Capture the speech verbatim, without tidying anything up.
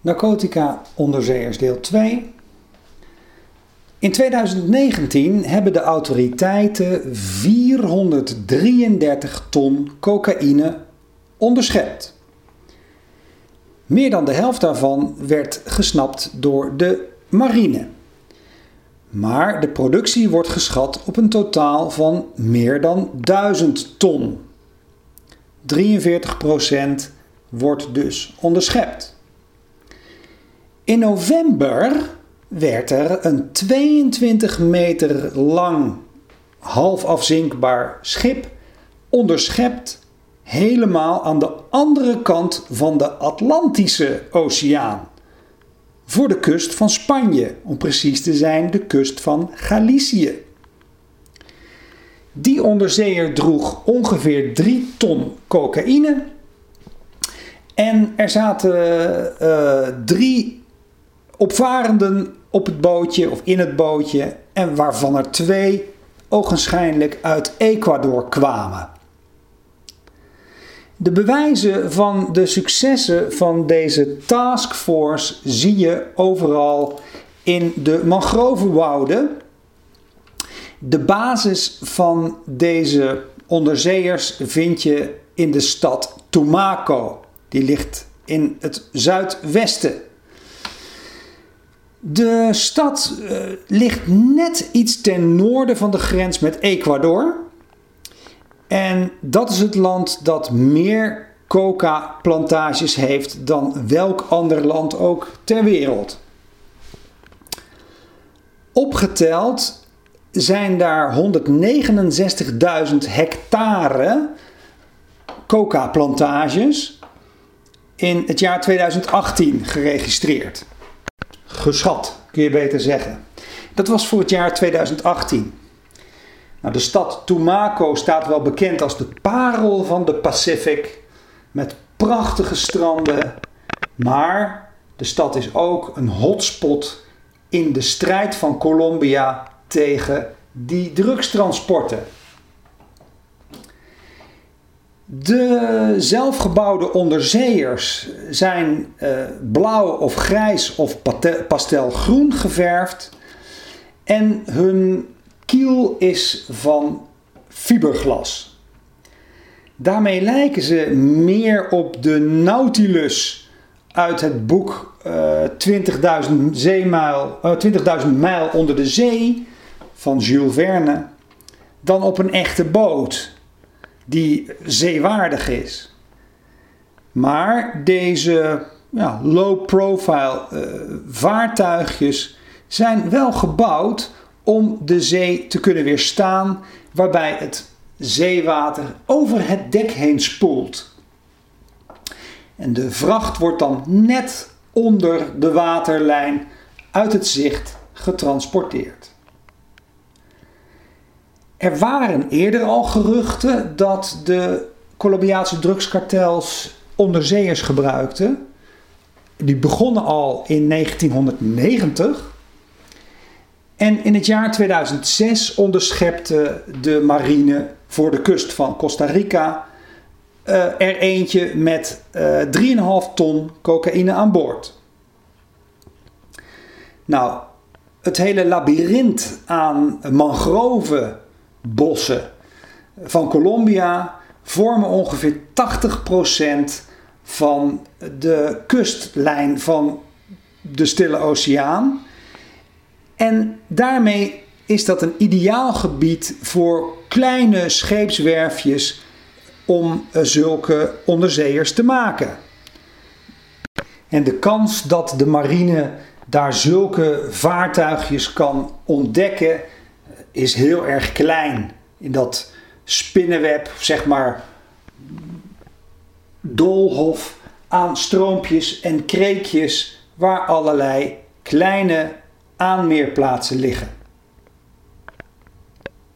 Narcotica onderzeeërs deel twee. In tweeduizend negentien hebben de autoriteiten vierhonderddrieëndertig ton cocaïne onderschept. Meer dan de helft daarvan werd gesnapt door de marine. Maar de productie wordt geschat op een totaal van meer dan duizend ton. drieënveertig procent wordt dus onderschept. In november werd er een tweeëntwintig meter lang half afzinkbaar schip onderschept helemaal aan de andere kant van de Atlantische Oceaan. Voor de kust van Spanje, om precies te zijn de kust van Galicië. Die onderzeeër droeg ongeveer drie ton cocaïne. En er zaten uh, drie opvarenden op het bootje of in het bootje. En waarvan er twee ogenschijnlijk uit Ecuador kwamen. De bewijzen van de successen van deze taskforce zie je overal in de mangrovenwouden. De basis van deze onderzeeërs vind je in de stad Tumaco. Die ligt in het zuidwesten. De stad uh, ligt net iets ten noorden van de grens met Ecuador. En dat is het land dat meer coca-plantages heeft dan welk ander land ook ter wereld. Opgeteld zijn daar honderdnegenenzestigduizend hectare coca-plantages in het jaar tweeduizend achttien geregistreerd. Geschat, kun je beter zeggen. Dat was voor het jaar tweeduizend achttien. Nou, de stad Tumaco staat wel bekend als de parel van de Pacific, met prachtige stranden, maar de stad is ook een hotspot in de strijd van Colombia tegen die drugstransporten. De zelfgebouwde onderzeeërs zijn uh, blauw of grijs of pastelgroen geverfd en hun kiel is van fiberglas. Daarmee lijken ze meer op de Nautilus uit het boek uh, twintigduizend zeemijl, uh, twintigduizend mijl onder de zee van Jules Verne dan op een echte boot die zeewaardig is. Maar deze ja, low-profile uh, vaartuigjes zijn wel gebouwd om de zee te kunnen weerstaan, waarbij het zeewater over het dek heen spoelt. En de vracht wordt dan net onder de waterlijn uit het zicht getransporteerd. Er waren eerder al geruchten dat de Colombiaanse drugskartels onderzeeërs gebruikten. Die begonnen al in negentienhonderdnegentig. En in het jaar tweeduizend zes onderschepte de marine voor de kust van Costa Rica uh, er eentje met uh, drie komma vijf ton cocaïne aan boord. Nou, het hele labyrint aan mangrovenbossen van Colombia vormen ongeveer tachtig procent van de kustlijn van de Stille Oceaan. En daarmee is dat een ideaal gebied voor kleine scheepswerfjes om zulke onderzeeërs te maken. En de kans dat de marine daar zulke vaartuigjes kan ontdekken is heel erg klein. In dat spinnenweb, zeg maar, doolhof aan stroompjes en kreekjes waar allerlei kleine aanmeerplaatsen liggen.